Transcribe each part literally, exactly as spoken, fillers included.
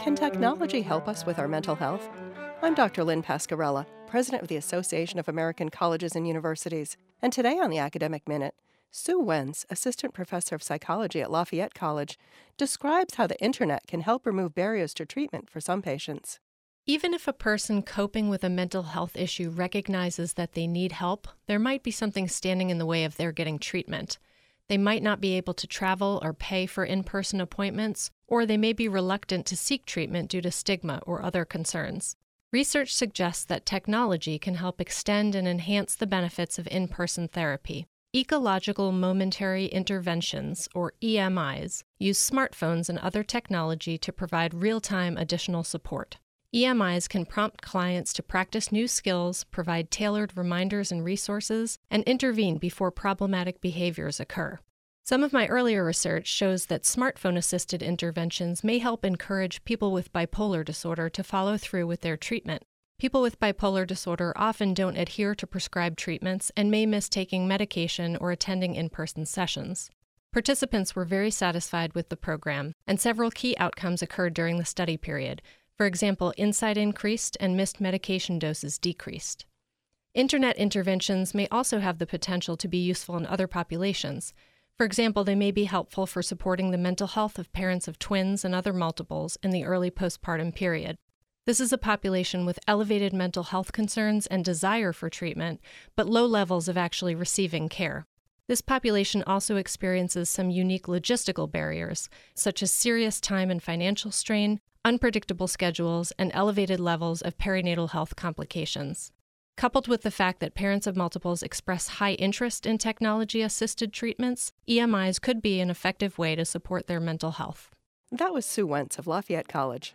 Can technology help us with our mental health? I'm Doctor Lynn Pascarella, President of the Association of American Colleges and Universities, and today on the Academic Minute, Sue Wentz, Assistant Professor of Psychology at Lafayette College, describes how the Internet can help remove barriers to treatment for some patients. Even if a person coping with a mental health issue recognizes that they need help, there might be something standing in the way of their getting treatment. They might not be able to travel or pay for in-person appointments, or they may be reluctant to seek treatment due to stigma or other concerns. Research suggests that technology can help extend and enhance the benefits of in-person therapy. Ecological Momentary Interventions, or E M Is, use smartphones and other technology to provide real-time additional support. E M Is can prompt clients to practice new skills, provide tailored reminders and resources, and intervene before problematic behaviors occur. Some of my earlier research shows that smartphone-assisted interventions may help encourage people with bipolar disorder to follow through with their treatment. People with bipolar disorder often don't adhere to prescribed treatments and may miss taking medication or attending in-person sessions. Participants were very satisfied with the program, and several key outcomes occurred during the study period. For example, insight increased and missed medication doses decreased. Internet interventions may also have the potential to be useful in other populations. For example, they may be helpful for supporting the mental health of parents of twins and other multiples in the early postpartum period. This is a population with elevated mental health concerns and desire for treatment, but low levels of actually receiving care. This population also experiences some unique logistical barriers, such as serious time and financial strain, unpredictable schedules, and elevated levels of perinatal health complications. Coupled with the fact that parents of multiples express high interest in technology-assisted treatments, E M Is could be an effective way to support their mental health. That was Sue Wentz of Lafayette College.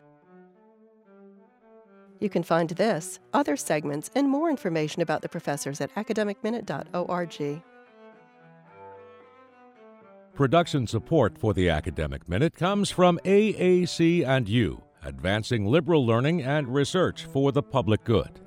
You can find this, other segments, and more information about the professors at academic minute dot org. Production support for the Academic Minute comes from A A C and U, advancing liberal learning and research for the public good.